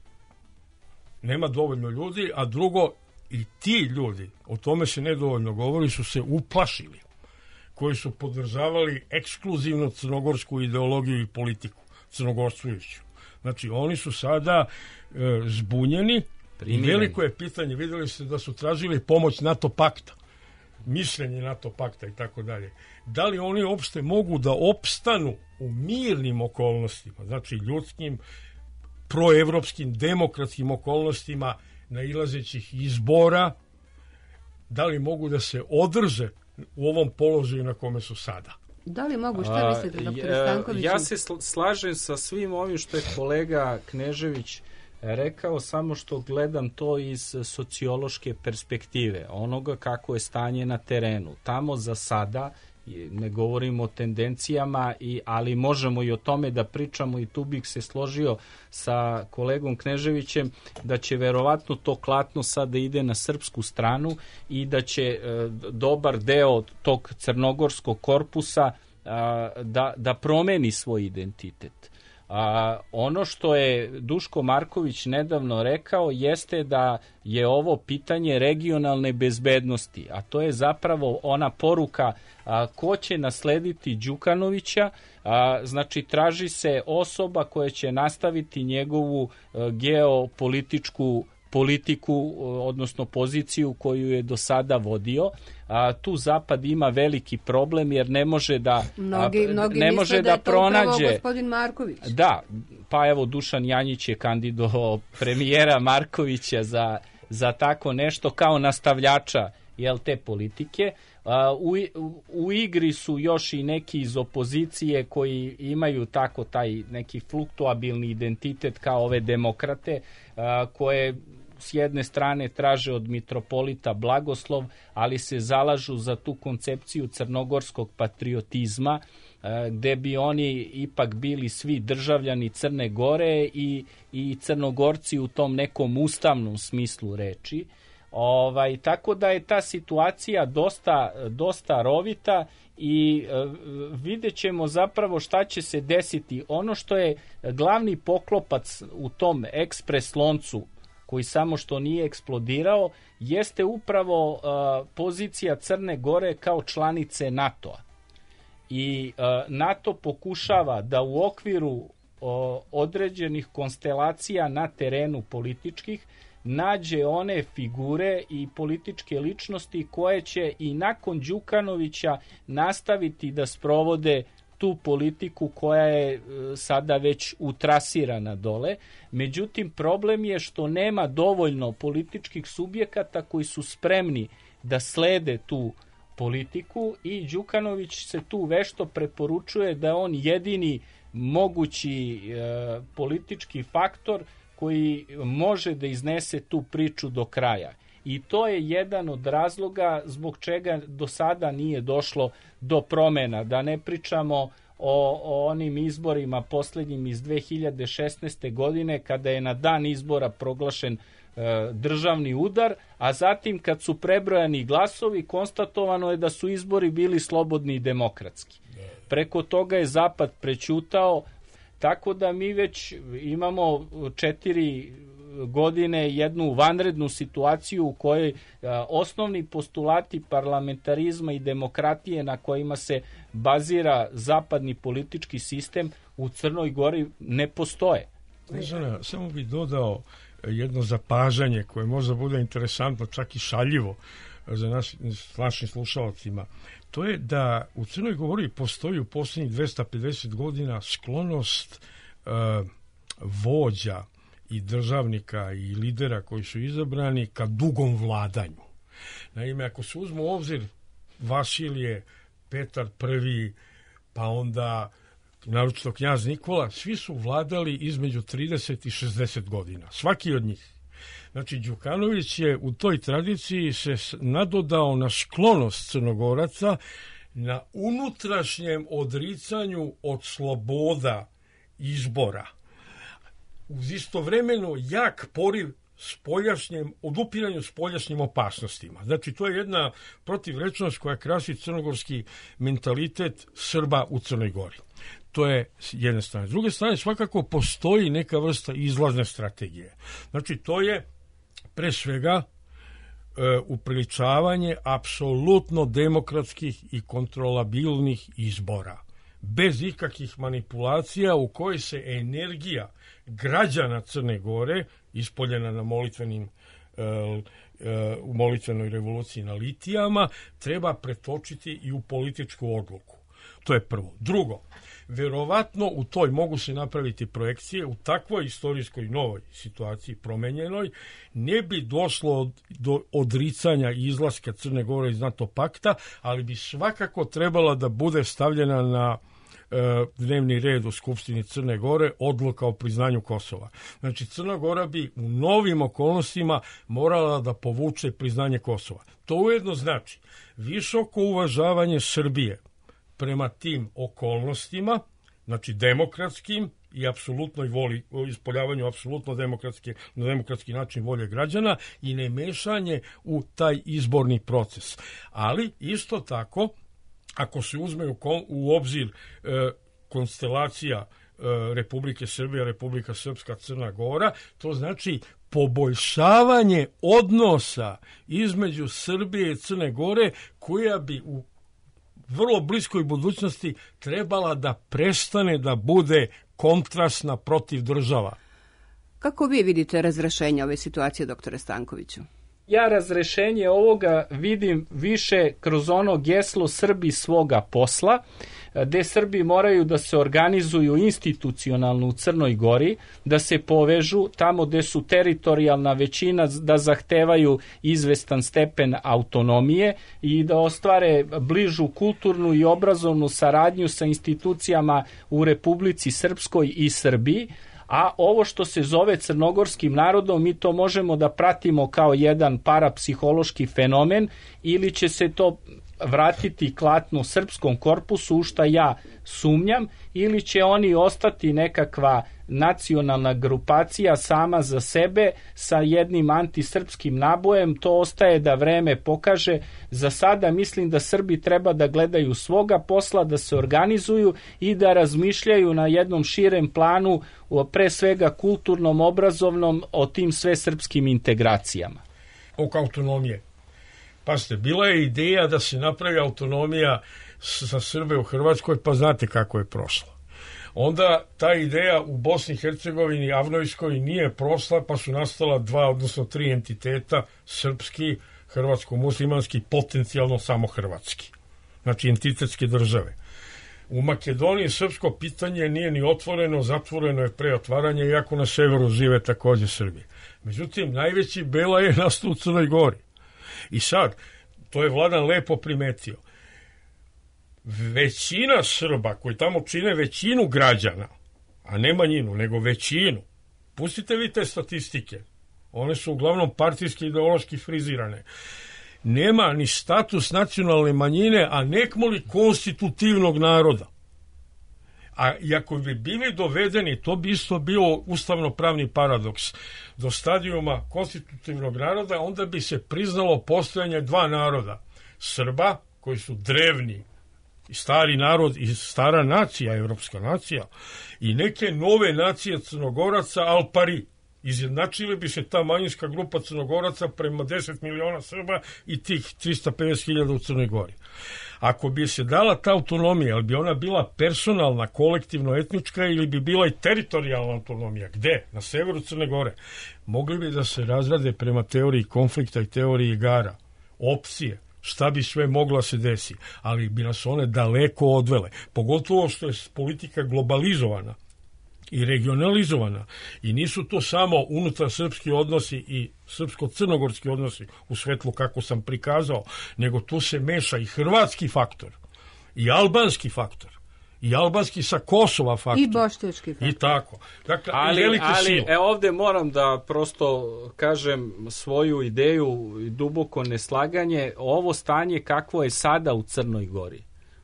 nema dovoljno ljudi, a drugo, i ti ljudi, o tome se nedovoljno govori, su se uplašili, koji su podržavali ekskluzivnu crnogorsku ideologiju i politiku, crnogorstvujuću. Znači, oni su sada e, zbunjeni. Primirani. Veliko je pitanje, vidjeli ste da su tražili pomoć NATO pakta, mišljenje NATO pakta i tako dalje. Da li oni uopšte mogu da opstanu u mirnim okolnostima, znači ljudskim, proevropskim, demokratskim okolnostima nailazećih izbora, da li mogu da se održe u ovom položaju na kome su sada? Da li mogu, šta mislite, doktor Stanković? Ja se slažem sa svim ovim što je kolega Knežević rekao, samo što gledam to iz sociološke perspektive, onoga kako je stanje na terenu. Tamo za sada, ne govorimo o tendencijama, i, ali možemo i o tome da pričamo, i tu bih se složio sa kolegom Kneževićem da će verovatno to klatno sada ide na srpsku stranu i da će e, dobar deo tog crnogorskog korpusa a, da, da promeni svoj identitet. A, ono što je Duško Marković nedavno rekao jeste da je ovo pitanje regionalne bezbednosti, a to je zapravo ona poruka a, ko će naslediti Đukanovića. A, znači traži se osoba koja će nastaviti njegovu a, geopolitičku politiku, odnosno poziciju koju je do sada vodio. A, tu Zapad ima veliki problem jer ne može da mnogi, mnogi ne može da, da pronađe gospodin Marković. Da, pa evo Dušan Janjić je kandidovao premijera Markovića za, za tako nešto kao nastavljača, jel, te politike. A, u, u igri su još i neki iz opozicije koji imaju tako taj neki fluktuabilni identitet kao ove demokrate, a, koje s jedne strane traže od mitropolita blagoslov, ali se zalažu za tu koncepciju crnogorskog patriotizma, gde bi oni ipak bili svi državljani Crne Gore i, i Crnogorci u tom nekom ustavnom smislu reči. Ovaj, tako da je ta situacija dosta, dosta rovita i e, vidjet ćemo zapravo šta će se desiti. Ono što je glavni poklopac u tom ekspres loncu, koji samo što nije eksplodirao, jeste upravo e, pozicija Crne Gore kao članice NATO-a. I e, NATO pokušava da u okviru o, određenih konstelacija na terenu političkih nađe one figure i političke ličnosti koje će i nakon Đukanovića nastaviti da sprovode tu politiku koja je sada već utrasirana dole. Međutim, problem je što nema dovoljno političkih subjekata koji su spremni da slede tu politiku i Đukanović se tu vešto preporučuje da on jedini mogući e, politički faktor koji može da iznese tu priču do kraja. I to je jedan od razloga zbog čega do sada nije došlo do promena. Da ne pričamo o, o onim izborima posljednjim iz dve hiljade šesnaeste. godine kada je na dan izbora proglašen e, državni udar, a zatim kad su prebrojani glasovi konstatovano je da su izbori bili slobodni i demokratski. Preko toga je Zapad prećutao. Tako da mi već imamo četiri godine jednu vanrednu situaciju u kojoj a, osnovni postulati parlamentarizma i demokratije na kojima se bazira zapadni politički sistem u Crnoj Gori ne postoje. Zana, samo bih dodao jedno zapažanje koje možda bude interesantno, čak i šaljivo za nas, našim slušalcima. To je da u Crnoj Gori postoji u posljednjih dvesta pedeset godina sklonost uh, vođa i državnika i lidera koji su izabrani ka dugom vladanju. Naime, ako se uzmu u obzir Vasilije, Petar Prvi, pa onda naročito knjaz Nikola, svi su vladali između trideset i šezdeset godina. Svaki od njih. Znači, Đukanović je u toj tradiciji se nadodao na sklonost Crnogoraca, na unutrašnjem odricanju od sloboda izbora. Uz istovremeno jak poriv spoljašnjem, odupiranju spoljašnjim opasnostima. Znači, to je jedna protivrečnost koja krasi crnogorski mentalitet Srba u Crnoj Gori. To je s jedne strane. S druge strane, svakako postoji neka vrsta izlazne strategije. Znači, to je pre svega e, upriličavanje apsolutno demokratskih i kontrolabilnih izbora. Bez ikakvih manipulacija u kojoj se energija građana Crne Gore, ispoljena na molitvenim e, e, u molitvenoj revoluciji na litijama, treba pretočiti i u političku odluku. To je prvo. Drugo, verovatno u toj mogu se napraviti projekcije, u takvoj istorijskoj novoj situaciji promenjenoj ne bi došlo do odricanja i izlaska Crne Gore iz NATO pakta, ali bi svakako trebala da bude stavljena na e, dnevni red u Skupštini Crne Gore odluka o priznanju Kosova. Znači, Crna Gora bi u novim okolnostima morala da povuče priznanje Kosova. To ujedno znači visoko uvažavanje Srbije prema tim okolnostima, znači demokratskim i apsolutnoj voli, ispoljavanju apsolutno demokratske, na demokratski način volje građana i ne mešanje u taj izborni proces. Ali isto tako, ako se uzme u, u obzir e, konstelacija e, Republike Srbije, Republika Srpska, Crna Gora, to znači poboljšavanje odnosa između Srbije i Crne Gore, koja bi u vrlo bliskoj budućnosti trebala da prestane da bude kontrastna protiv država. Kako vi vidite razrešenje ove situacije, doktore Stankoviću? Ja razrešenje ovoga vidim više kroz ono geslo Srbi svoga posla, gde Srbi moraju da se organizuju institucionalno u Crnoj Gori, da se povežu tamo gde su teritorijalna većina, da zahtevaju izvestan stepen autonomije i da ostvare bližu kulturnu i obrazovnu saradnju sa institucijama u Republici Srpskoj i Srbiji, a ovo što se zove crnogorskim narodom, mi to možemo da pratimo kao jedan parapsihološki fenomen, ili će se to vratiti klatno srpskom korpusu, u šta ja sumnjam, ili će oni ostati nekakva nacionalna grupacija sama za sebe sa jednim antisrpskim nabojem. To ostaje da vreme pokaže. Za sada mislim da Srbi treba da gledaju svoga posla, da se organizuju i da razmišljaju na jednom širem planu, pre svega kulturnom, obrazovnom, o tim sve srpskim integracijama. Oko autonomije. Pazite, bila je ideja da se napravi autonomija za Srbe u Hrvatskoj, pa znate kako je prošla. Onda ta ideja u Bosni i Hercegovini, Avnojskoj nije prošla, pa su nastala dva, odnosno tri entiteta, srpski, hrvatsko-muslimanski, potencijalno samo hrvatski. Znači entitetske države. U Makedoniji srpsko pitanje nije ni otvoreno, zatvoreno je pre otvaranja, iako na severu žive takođe Srbi. Međutim, najveći bela je nastao u Crnoj Gori. I sad, to je Vladan lepo primetio, većina Srba koji tamo čine većinu građana, a ne manjinu, nego većinu, pustite vi te statistike, one su uglavnom partijski ideološki frizirane, nema ni status nacionalne manjine, a nekmoli konstitutivnog naroda. A i ako bi bili dovedeni, to bi isto bio ustavno-pravni paradoks, do stadijuma konstitutivnog naroda, onda bi se priznalo postojanje dva naroda. Srba, koji su drevni i stari narod i stara nacija, evropska nacija, i neke nove nacije Crnogoraca, Alpari. Izjednačili bi se ta manjinska grupa Crnogoraca prema deset miliona Srba i tih trista pedeset hiljada u Crnoj Gori. Ako bi se dala ta autonomija, ali bi ona bila personalna, kolektivno-etnička, ili bi bila i teritorijalna autonomija, gde? Na severu Crne Gore. Mogli bi da se razrade prema teoriji konflikta i teoriji igara, opcije, šta bi sve moglo se desi, ali bi nas one daleko odvele. Pogotovo što je politika globalizovana i regionalizovana, i nisu to samo unutar srpski odnosi i srpsko-crnogorski odnosi u svetlu kako sam prikazao, nego tu se meša i hrvatski faktor, i albanski faktor, i albanski sa Kosova faktor. I bošnjački faktor. I tako. Dakle, ali, i velike ali sile. E, ovde moram da prosto kažem svoju ideju i duboko neslaganje. Ovo stanje kakvo je sada u Crnoj Gori,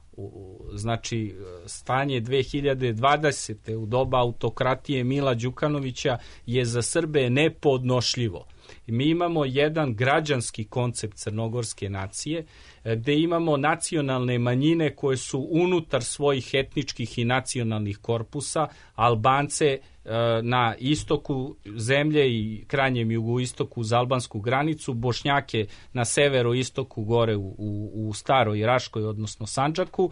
u, znači stanje dve hiljade dvadesete u doba autokratije Mila Đukanovića je za Srbe nepodnošljivo. Mi imamo jedan građanski koncept crnogorske nacije, gde imamo nacionalne manjine koje su unutar svojih etničkih i nacionalnih korpusa, Albance na istoku zemlje i krajnjem jugoistoku uz albansku granicu, Bošnjake na severoistoku gore u, u, u Staroj Raškoj, odnosno Sandžaku,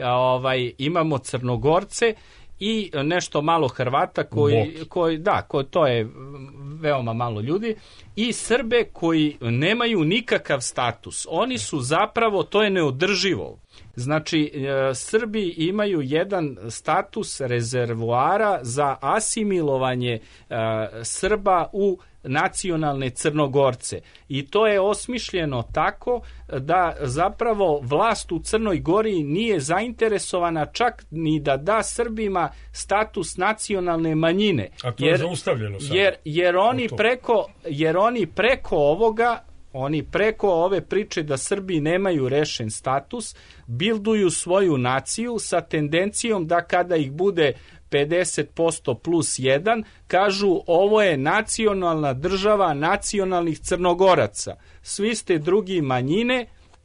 ovaj, imamo Crnogorce i nešto malo Hrvata koji, koji da, koji, to je veoma malo ljudi, i Srbe koji nemaju nikakav status. Oni su zapravo, to je neodrživo. Znači, e, Srbi imaju jedan status rezervoara za asimilovanje e, Srba u nacionalne Crnogorce. I to je osmišljeno tako da zapravo vlast u Crnoj Gori nije zainteresovana čak ni da da Srbima status nacionalne manjine. A to jer, je zaustavljeno sad. Jer, jer, oni preko, jer oni preko ovoga, oni preko ove priče da Srbi nemaju rešen status, bilduju svoju naciju sa tendencijom da kada ih bude pedeset posto plus jedan, kažu ovo je nacionalna država nacionalnih Crnogoraca. Svi ste drugi manjine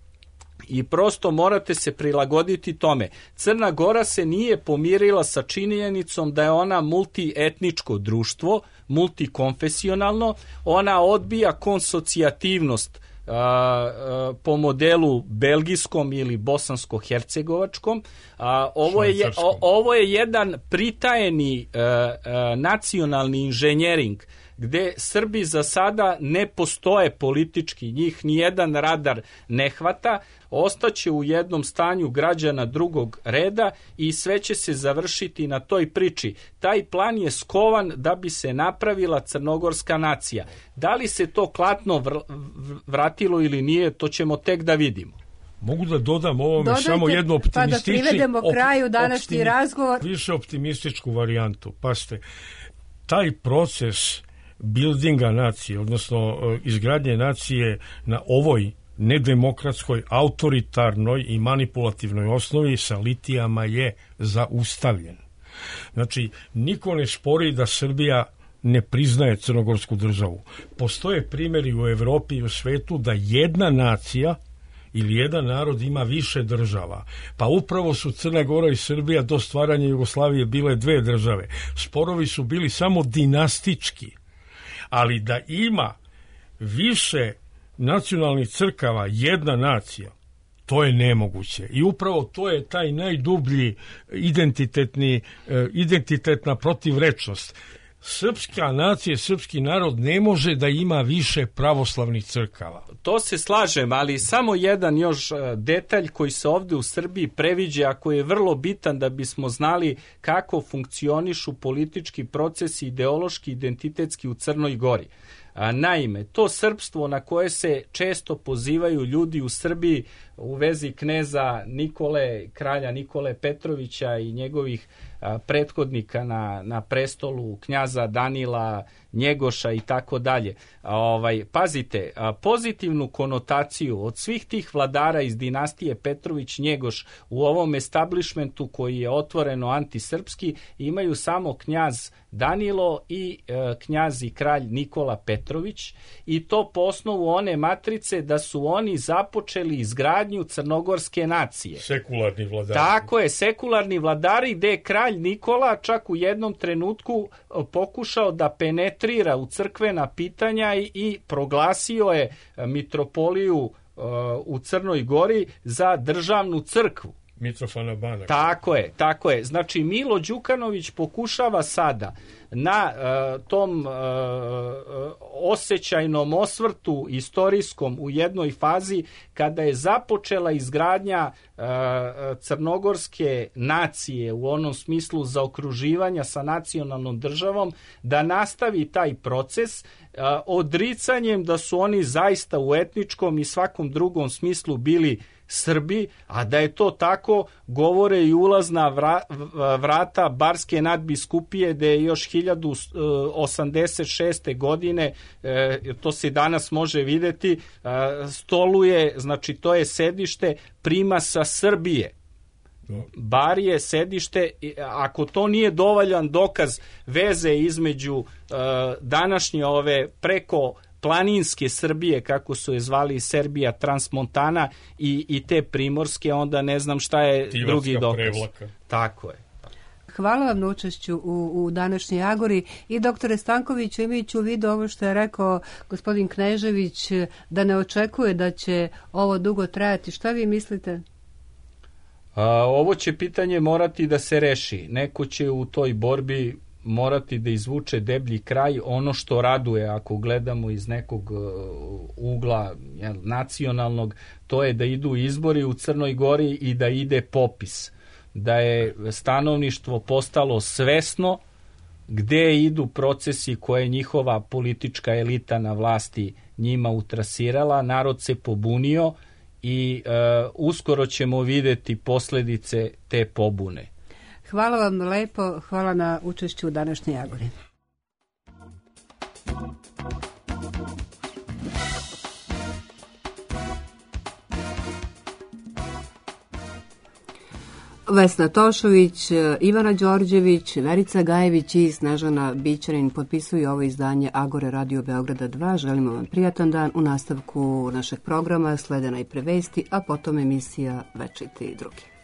i prosto morate se prilagoditi tome. Crna Gora se nije pomirila sa činjenicom da je ona multietničko društvo, multikonfesionalno, ona odbija konsocijativnost a, a, po modelu belgijskom ili bosansko-hercegovačkom. A, ovo, je, o, ovo je jedan pritajeni a, a, nacionalni inženjering gde Srbi za sada ne postoje politički, njih nijedan radar ne hvata, ostaće u jednom stanju građana drugog reda i sve će se završiti na toj priči. Taj plan je skovan da bi se napravila crnogorska nacija. Da li se to klatno vr vratilo ili nije, to ćemo tek da vidimo. Mogu da dodam ovome Dodajte, samo jednu optimističnu, pa da privedemo kraju današnji optimi, razgovor. Više optimističku varijantu. Paste, taj proces buildinga nacije, odnosno izgradnje nacije na ovoj nedemokratskoj, autoritarnoj i manipulativnoj osnovi sa litijama je zaustavljen. Znači, niko ne spori da Srbija ne priznaje crnogorsku državu. Postoje primjeri u Evropi i u svetu da jedna nacija ili jedan narod ima više država. Pa upravo su Crna Gora i Srbija do stvaranja Jugoslavije bile dve države. Sporovi su bili samo dinastički. Ali da ima više nacionalnih crkava jedna nacija, to je nemoguće. I upravo to je taj najdublji identitetni, identitetna protivrečnost. Srpska nacija, srpski narod ne može da ima više pravoslavnih crkava. To se slažem, ali samo jedan još detalj koji se ovde u Srbiji previđa, a koji je vrlo bitan da bismo znali kako funkcionišu politički procesi, ideološki, identitetski u Crnoj Gori. Naime, to srpstvo na koje se često pozivaju ljudi u Srbiji u vezi kneza Nikole, kralja Nikole Petrovića i njegovih prethodnika na, na prestolu, knjaza Danila, Njegoša i tako dalje. Ovaj, pazite, pozitivnu konotaciju od svih tih vladara iz dinastije Petrović-Njegoš u ovom establishmentu koji je otvoreno antisrpski imaju samo knjaz Danilo i e, knjaz i kralj Nikola Petrović, i to po osnovu one matrice da su oni započeli izgradnju crnogorske nacije. Sekularni vladari. Tako je, sekularni vladari, gde je kralj Nikola čak u jednom trenutku pokušao da penetrira u crkvena pitanja i, i proglasio je mitropoliju uh, u Crnoj Gori za državnu crkvu. Mitrofana Banak. Tako je, tako je. Znači, Milo Đukanović pokušava sada na uh, tom uh, osjećajnom osvrtu istorijskom u jednoj fazi kada je započela izgradnja uh, crnogorske nacije u onom smislu zaokruživanja sa nacionalnom državom, da nastavi taj proces uh, odricanjem da su oni zaista u etničkom i svakom drugom smislu bili Srbi, a da je to tako govore i ulazna vra, vrata Barske nadbiskupije, gde je još hiljadu osamdeset šeste godine, to se danas može videti, stoluje, znači to je sedište primasa Srbije. Bar je sedište, ako to nije dovoljan dokaz veze između današnje ove preko planinske Srbije, kako su je zvali Serbija Transmontana, i, i te primorske, onda ne znam šta je Tivatska drugi dokaz. Prevlaka. Tako je. Hvala vam na učešću u, u današnjoj Agori. I doktore Stankoviću, imajući u vidu ovo što je rekao gospodin Knežević, da ne očekuje da će ovo dugo trajati, šta vi mislite? A, ovo će pitanje morati da se reši. Neko će u toj borbi morati da izvuče deblji kraj. Ono što raduje, ako gledamo iz nekog ugla jel, nacionalnog, to je da idu izbori u Crnoj Gori i da ide popis. Da je stanovništvo postalo svesno gde idu procesi koje je njihova politička elita na vlasti njima utrasirala. Narod se pobunio i e, uskoro ćemo videti posledice te pobune. Hvala vam lepo, hvala na učešću u današnjoj Agori. Vesna Tošović, Ivana Đorđević, Verica Gajević i Snežana Bićanin potpisuju ovo izdanje Agore Radio Beograda dva. Želimo vam prijatan dan. U nastavku našeg programa slede najpre vesti, a potom emisija Večiti drugi.